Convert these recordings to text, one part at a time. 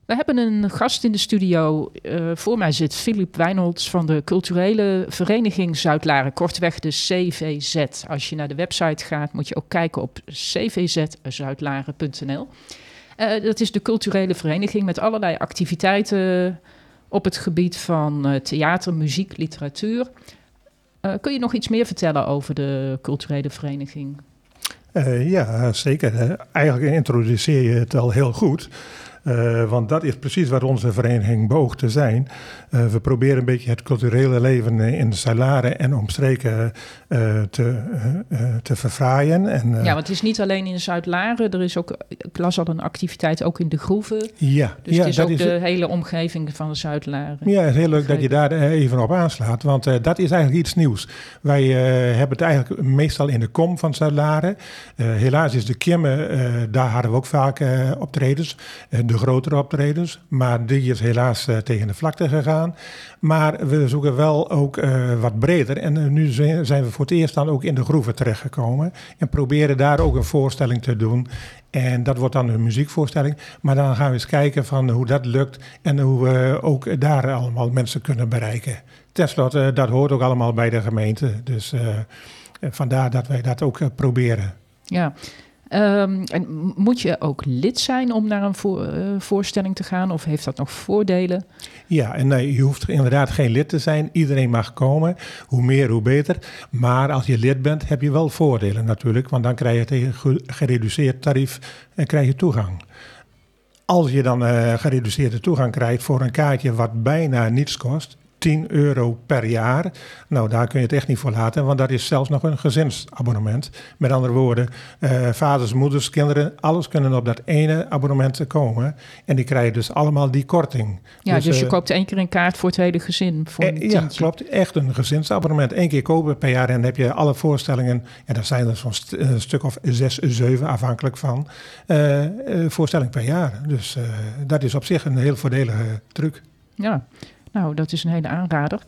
We hebben een gast in de studio. Voor mij zit Filip Wijnolds van de culturele vereniging Zuidlaren, kortweg de CVZ. Als je naar de website gaat, moet je ook kijken op cvzzuidlaren.nl. Dat is de culturele vereniging met allerlei activiteiten op het gebied van theater, muziek, literatuur. Kun je nog iets meer vertellen over de culturele vereniging? Ja, zeker. Eigenlijk introduceer je het al heel goed. Want dat is precies wat onze vereniging beoogt te zijn. We proberen een beetje het culturele leven in de Zuidlaren en omstreken te verfraaien. Ja, want het is niet alleen in Zuidlaren. Er is ook, ik las al een activiteit ook in de Groeven. Ja. Dus het is ook de hele omgeving van de Zuidlaren. Ja, het is heel leuk dat je daar even op aanslaat. Want dat is eigenlijk iets nieuws. Wij hebben het eigenlijk meestal in de kom van Zuidlaren. Helaas is de Kimme, daar hadden we ook vaak optredens. De grotere optredens. Maar die is helaas tegen de vlakte gegaan. Maar we zoeken wel ook wat breder. En nu zijn we voor het eerst dan ook in de Groeven terechtgekomen. En proberen daar ook een voorstelling te doen. En dat wordt dan een muziekvoorstelling. Maar dan gaan we eens kijken van hoe dat lukt. En hoe we ook daar allemaal mensen kunnen bereiken. Ten slotte, dat hoort ook allemaal bij de gemeente. Dus vandaar dat wij dat ook proberen. Ja. En moet je ook lid zijn om naar een voorstelling te gaan? Of heeft dat nog voordelen? Ja, en nee, je hoeft inderdaad geen lid te zijn. Iedereen mag komen. Hoe meer, hoe beter. Maar als je lid bent, heb je wel voordelen natuurlijk. Want dan krijg je tegen gereduceerd tarief en krijg je toegang. Als je dan gereduceerde toegang krijgt voor een kaartje wat bijna niets kost, €10 per jaar. Nou, daar kun je het echt niet voor laten, want dat is zelfs nog een gezinsabonnement. Met andere woorden, vaders, moeders, kinderen, alles kunnen op dat ene abonnement komen. En die krijgen dus allemaal die korting. Ja, dus je koopt 1 keer een kaart voor het hele gezin. Voor een ja, klopt. Echt een gezinsabonnement. 1 keer kopen per jaar en dan heb je alle voorstellingen. En dat zijn er zo'n stuk of 6, 7 afhankelijk van. Voorstelling per jaar. Dus dat is op zich een heel voordelige truc. Ja. Nou, dat is een hele aanrader.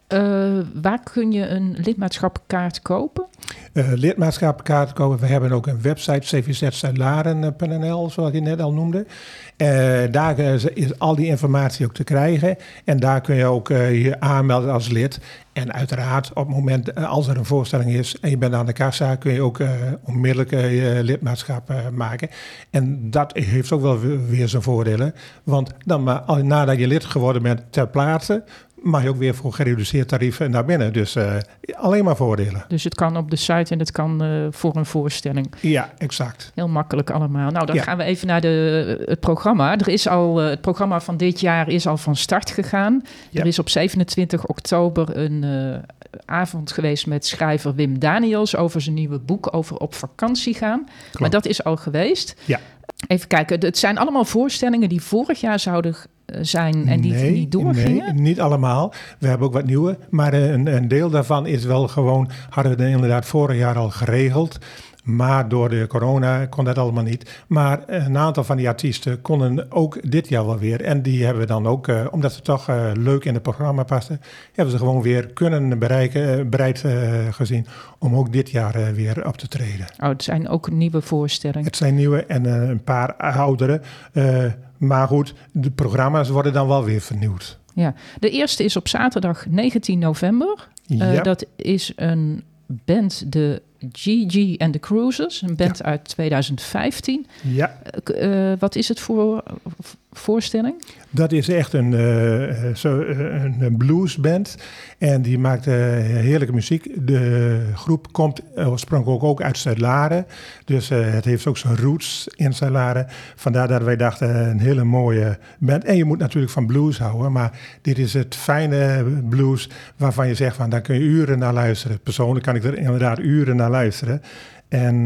Waar kun je een lidmaatschapkaart kopen? Lidmaatschapkaart kopen. We hebben ook een website, cvzzuidlaren.nl, zoals je net al noemde. Daar is al die informatie ook te krijgen. En daar kun je ook je aanmelden als lid. En uiteraard op het moment als er een voorstelling is en je bent aan de kassa, kun je ook onmiddellijk je lidmaatschap maken. En dat heeft ook wel weer zijn voordelen. Want dan nadat je lid geworden bent ter plaatse, mag je ook weer voor gereduceerd tarieven naar binnen. Dus alleen maar voordelen. Dus het kan op de site en het kan voor een voorstelling. Ja, exact. Heel makkelijk allemaal. Nou, dan gaan we even naar het programma. Het programma van dit jaar is al van start gegaan. Ja. Er is op 27 oktober een avond geweest met schrijver Wim Daniels over zijn nieuwe boek over op vakantie gaan. Klopt. Maar dat is al geweest. Ja. Even kijken, het zijn allemaal voorstellingen die vorig jaar zouden zijn en die niet doorgingen? Nee, niet allemaal. We hebben ook wat nieuwe. Maar een deel daarvan is wel gewoon, hadden we inderdaad vorig jaar al geregeld. Maar door de corona kon dat allemaal niet. Maar een aantal van die artiesten konden ook dit jaar wel weer. En die hebben we dan ook, omdat ze toch leuk in het programma pasten, hebben ze gewoon weer kunnen bereid gezien om ook dit jaar weer op te treden. Oh, het zijn ook nieuwe voorstellingen? Het zijn nieuwe en een paar oudere. Maar goed, de programma's worden dan wel weer vernieuwd. Ja, de eerste is op zaterdag 19 november. Dat is een band, de Gigi and the Cruisers, een band uit 2015. Ja. Wat is het voor voorstelling? Dat is echt een bluesband en die maakt heerlijke muziek. De groep komt oorspronkelijk ook uit Zuidlaren, dus het heeft ook zijn roots in Zuidlaren. Vandaar dat wij dachten een hele mooie band. En je moet natuurlijk van blues houden, maar dit is het fijne blues waarvan je zegt van daar kun je uren naar luisteren. Persoonlijk kan ik er inderdaad uren naar luisteren. En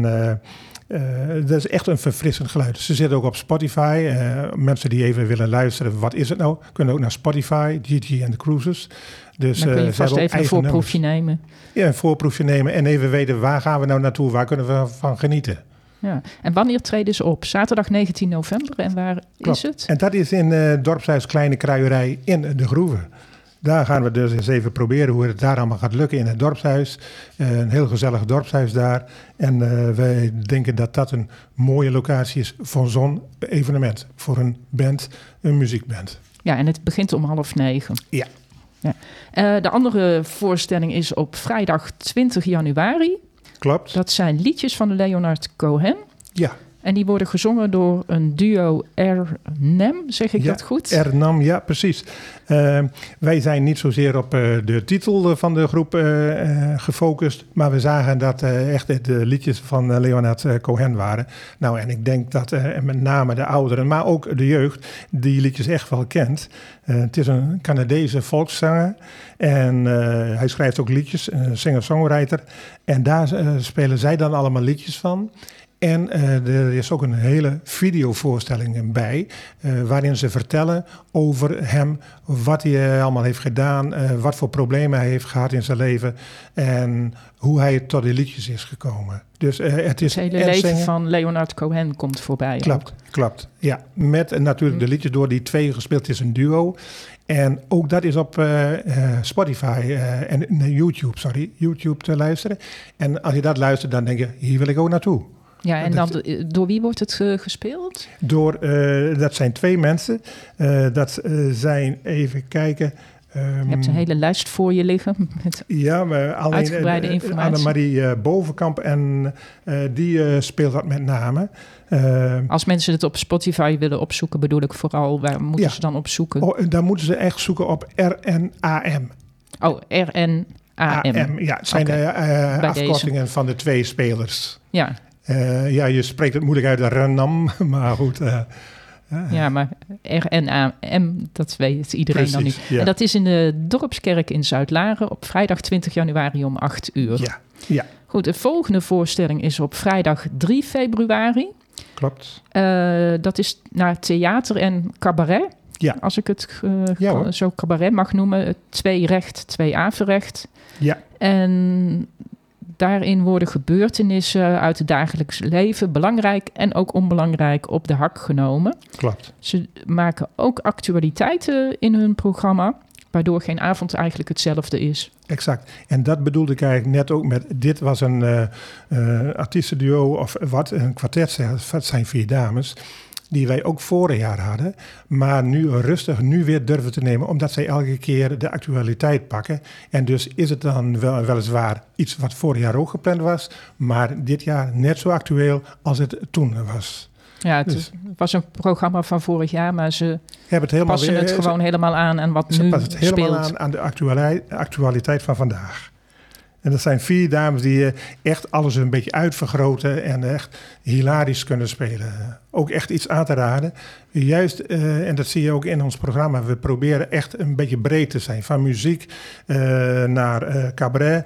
dat is echt een verfrissend geluid. Ze zitten ook op Spotify. Mensen die even willen luisteren, wat is het nou? Kunnen ook naar Spotify, Gigi and the Cruisers. Dus, dan kun je vast even een voorproefje nemen. Ja, een voorproefje nemen en even weten waar gaan we nou naartoe? Waar kunnen we van genieten? Ja. En wanneer treden ze op? Zaterdag 19 november. En waar is het? En dat is in Dorpshuis Kleine Kruierij in de Groeven. Daar gaan we dus eens even proberen hoe het daar allemaal gaat lukken in het dorpshuis. Een heel gezellig dorpshuis daar. En wij denken dat dat een mooie locatie is voor zo'n evenement. Voor een band, een muziekband. Ja, en het begint om 8:30. Ja. De andere voorstelling is op vrijdag 20 januari. Klopt. Dat zijn liedjes van Leonard Cohen. Ja. En die worden gezongen door een duo Ernam, zeg ik dat goed? Ernam, ja, precies. Wij zijn niet zozeer op de titel van de groep gefocust, maar we zagen dat echt de liedjes van Leonard Cohen waren. Nou, en ik denk dat met name de ouderen, maar ook de jeugd, die liedjes echt wel kent. Het is een Canadese volkszanger en hij schrijft ook liedjes, een singer-songwriter. En daar spelen zij dan allemaal liedjes van. En er is ook een hele videovoorstelling bij, waarin ze vertellen over hem, wat hij allemaal heeft gedaan, wat voor problemen hij heeft gehad in zijn leven en hoe hij tot die liedjes is gekomen. Dus het is het hele leven van Leonard Cohen komt voorbij. Klopt. Ja, met natuurlijk de liedjes door die twee gespeeld. Het is een duo. En ook dat is op Spotify en YouTube te luisteren. En als je dat luistert, dan denk je, hier wil ik ook naartoe. Ja, en dan, door wie wordt het gespeeld? Dat zijn twee mensen. Dat zijn, even kijken. Je hebt een hele lijst voor je liggen met uitgebreide informatie. Annemarie Bovenkamp en die speelt dat met name. Als mensen het op Spotify willen opzoeken, bedoel ik vooral, waar moeten ze dan opzoeken? Dan moeten ze echt zoeken op RNAM. Oh, RNAM. Ja, het zijn de afkortingen van de twee spelers. Ja. Je spreekt het moeilijk uit, Renam, maar goed. Ja, maar RNAM, dat weet iedereen precies, dan niet. Ja. En dat is in de Dorpskerk in Zuidlaren op vrijdag 20 januari om 8:00. Ja. Goed, de volgende voorstelling is op vrijdag 3 februari. Klopt. Dat is naar theater en cabaret. Ja. Als ik het zo cabaret mag noemen. 2 recht, 2 averecht. Ja. En daarin worden gebeurtenissen uit het dagelijks leven, belangrijk en ook onbelangrijk, op de hak genomen. Klopt. Ze maken ook actualiteiten in hun programma, waardoor geen avond eigenlijk hetzelfde is. Exact. En dat bedoelde ik eigenlijk net ook met, dit was een artiestenduo of wat, een kwartet, dat zijn 4 dames, die wij ook vorig jaar hadden, maar nu rustig weer durven te nemen, omdat zij elke keer de actualiteit pakken. En dus is het dan weliswaar iets wat vorig jaar ook gepland was, maar dit jaar net zo actueel als het toen was. Ja, het was een programma van vorig jaar, maar ze passen het gewoon helemaal aan wat nu speelt. Ze passen het helemaal aan de actualiteit van vandaag. En dat zijn 4 dames die echt alles een beetje uitvergroten en echt hilarisch kunnen spelen. Ook echt iets aan te raden. Juist, en dat zie je ook in ons programma, we proberen echt een beetje breed te zijn. Van muziek naar cabaret.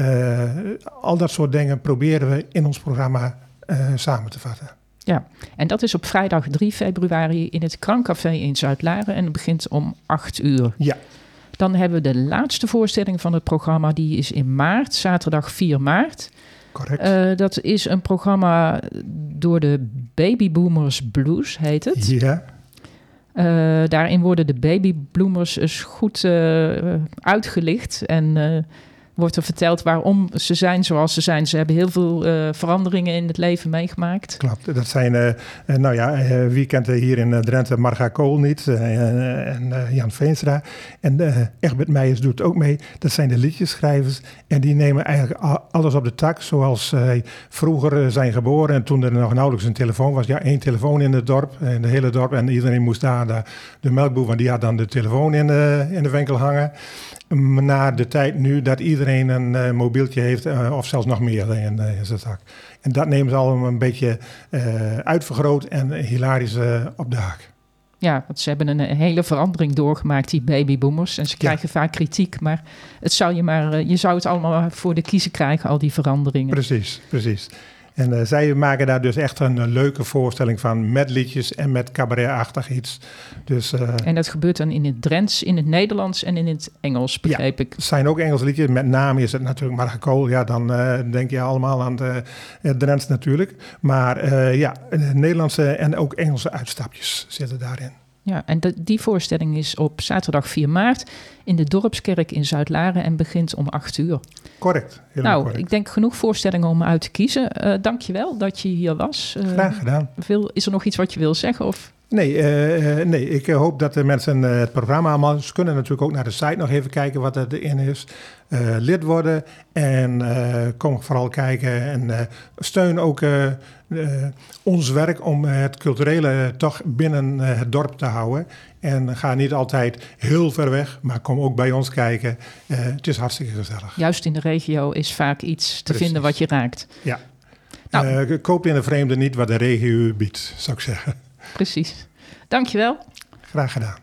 Al dat soort dingen proberen we in ons programma samen te vatten. Ja, en dat is op vrijdag 3 februari in het Krancafé in Zuidlaren en het begint om 8:00. Ja. Dan hebben we de laatste voorstelling van het programma. Die is in maart, zaterdag 4 maart. Correct. Dat is een programma door de Babyboomers Blues, heet het. Ja. Daarin worden de babyboomers eens goed uitgelicht. En wordt er verteld waarom ze zijn zoals ze zijn. Ze hebben heel veel veranderingen in het leven meegemaakt. Klopt, dat zijn, wie kent hier in Drenthe Marga Kool niet en Jan Veenstra. En Egbert Meijers doet ook mee. Dat zijn de liedjeschrijvers en die nemen eigenlijk alles op de tak. Zoals zij vroeger zijn geboren en toen er nog nauwelijks een telefoon was. Ja, 1 telefoon in het dorp, in het hele dorp. En iedereen moest daar, de melkboer, want die had dan de telefoon in de winkel hangen. Na de tijd nu dat iedereen een mobieltje heeft, of zelfs nog meer in zijn zak. En dat nemen ze allemaal een beetje uitvergroot en hilarisch op de haak. Ja, want ze hebben een hele verandering doorgemaakt, die babyboomers. En ze krijgen vaak kritiek, maar je zou het allemaal voor de kiezer krijgen, al die veranderingen. Precies. En zij maken daar dus echt een leuke voorstelling van met liedjes en met cabaretachtig iets. Dus, en dat gebeurt dan in het Drents, in het Nederlands en in het Engels, begreep ik. Het zijn ook Engelse liedjes. Met name is het natuurlijk Marga Kool. Ja, dan denk je allemaal aan het Drents natuurlijk. Maar Nederlandse en ook Engelse uitstapjes zitten daarin. Ja, en die voorstelling is op zaterdag 4 maart in de Dorpskerk in Zuidlaren en begint om 8:00. Correct. Correct. Ik denk genoeg voorstellingen om uit te kiezen. Dank je wel dat je hier was. Graag gedaan. Is er nog iets wat je wil zeggen? Of? Nee, ik hoop dat de mensen het programma allemaal... Ze kunnen natuurlijk ook naar de site nog even kijken wat erin is. Lid worden en kom vooral kijken en steun ook ons werk om het culturele toch binnen het dorp te houden. En ga niet altijd heel ver weg, maar kom ook bij ons kijken. Het is hartstikke gezellig. Juist in de regio is vaak iets te vinden wat je raakt. Ja. Koop in de vreemde niet wat de regio biedt, zou ik zeggen. Precies. Dankjewel. Graag gedaan.